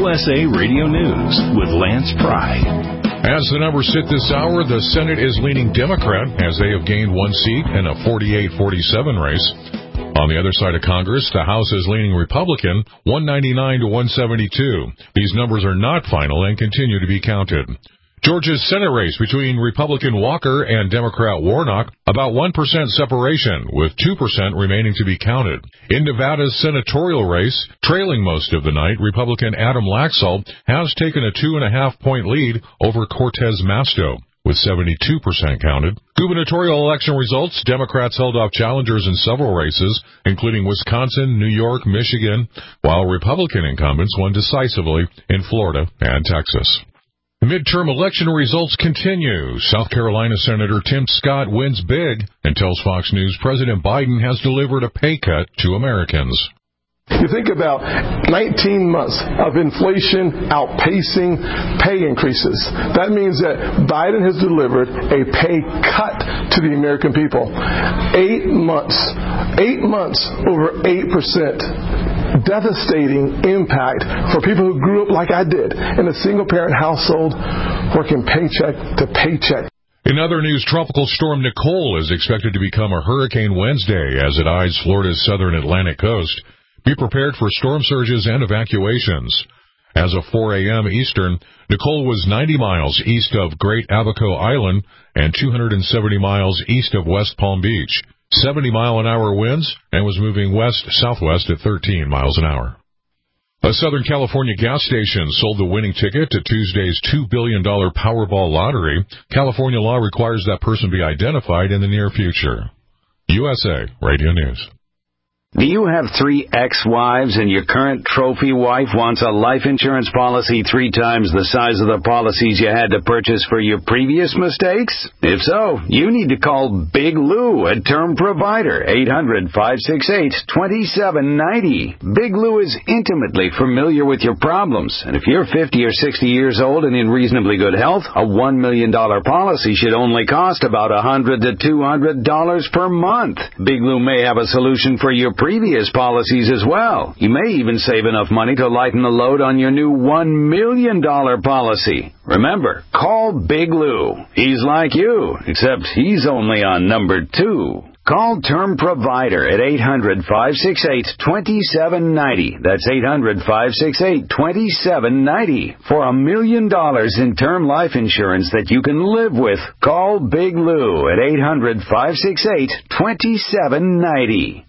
USA Radio News with Lance Pry. As the numbers sit this hour, the Senate is leaning Democrat as they have gained one seat in a 48-47 race. On the other side of Congress, the House is leaning Republican, 199 to 172. These numbers are not final and continue to be counted. Georgia's Senate race between Republican Walker and Democrat Warnock, about 1% separation, with 2% remaining to be counted. In Nevada's senatorial race, trailing most of the night, Republican Adam Laxalt has taken a 2.5-point lead over Cortez Masto, with 72% counted. Gubernatorial election results, Democrats held off challengers in several races, including Wisconsin, New York, Michigan, while Republican incumbents won decisively in Florida and Texas. Midterm election results continue. South Carolina Senator Tim Scott wins big and tells Fox News President Biden has delivered a pay cut to Americans. You think about 19 months of inflation outpacing pay increases. That means that Biden has delivered a pay cut to the American people. 8 months over 8%. Devastating impact for people who grew up like I did in a single-parent household working paycheck to paycheck. In other news, Tropical Storm Nicole is expected to become a hurricane Wednesday as it eyes Florida's southern Atlantic coast. Be prepared for storm surges and evacuations. As of 4 a.m. Eastern, Nicole was 90 miles east of Great Abaco Island and 270 miles east of West Palm Beach. 70-mile-an-hour winds and was moving west-southwest at 13 miles an hour. A Southern California gas station sold the winning ticket to Tuesday's $2 billion Powerball lottery. California law requires that person be identified in the near future. USA Radio News. Do you have 3 ex-wives and your current trophy wife wants a life insurance policy 3 times the size of the policies you had to purchase for your previous mistakes? If so, you need to call Big Lou, a term provider, 800-568-2790. Big Lou is intimately familiar with your problems, and if you're 50 or 60 years old and in reasonably good health, a $1 million policy should only cost about $100 to $200 per month. Big Lou may have a solution for your previous policies as well. You may even save enough money to lighten the load on your new $1 million policy. Remember, call Big Lou. He's like you, except he's only on number 2. Call Term Provider at 800-568-2790. That's 800-568-2790 for $1 million in term life insurance that you can live with. Call Big Lou at 800-568-2790.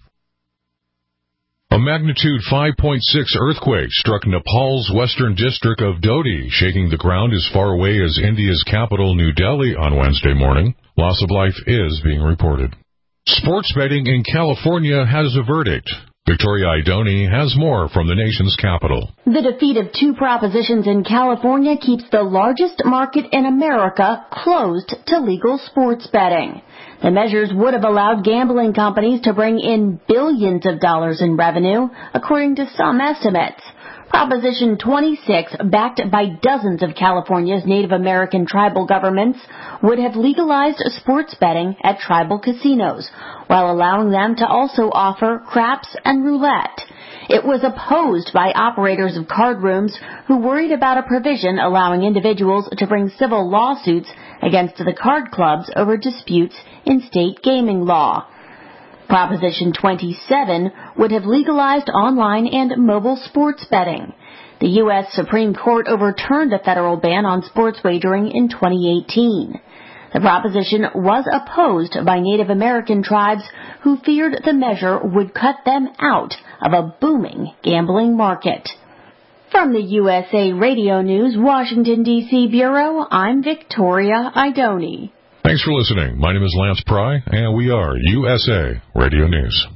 A magnitude 5.6 earthquake struck Nepal's western district of Dodi, shaking the ground as far away as India's capital, New Delhi, on Wednesday morning. Loss of life is being reported. Sports betting in California has a verdict. Victoria Idoni has more from the nation's capital. The defeat of 2 propositions in California keeps the largest market in America closed to legal sports betting. The measures would have allowed gambling companies to bring in billions of dollars in revenue, according to some estimates. Proposition 26, backed by dozens of California's Native American tribal governments, would have legalized sports betting at tribal casinos, while allowing them to also offer craps and roulette. It was opposed by operators of card rooms who worried about a provision allowing individuals to bring civil lawsuits against the card clubs over disputes in state gaming law. Proposition 27 would have legalized online and mobile sports betting. The U.S. Supreme Court overturned a federal ban on sports wagering in 2018. The proposition was opposed by Native American tribes who feared the measure would cut them out of a booming gambling market. From the USA Radio News Washington, D.C. Bureau, I'm Victoria Idoni. Thanks for listening. My name is Lance Pry, and we are USA Radio News.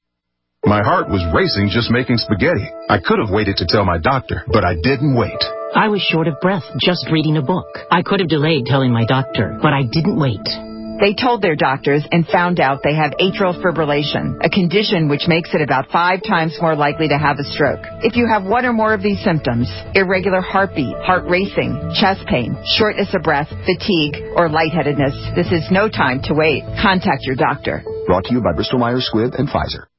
My heart was racing just making spaghetti. I could have waited to tell my doctor, but I didn't wait. I was short of breath just reading a book. I could have delayed telling my doctor, but I didn't wait. They told their doctors and found out they have atrial fibrillation, a condition which makes it about 5 times more likely to have a stroke. If you have one or more of these symptoms, irregular heartbeat, heart racing, chest pain, shortness of breath, fatigue, or lightheadedness, this is no time to wait. Contact your doctor. Brought to you by Bristol Myers Squibb and Pfizer.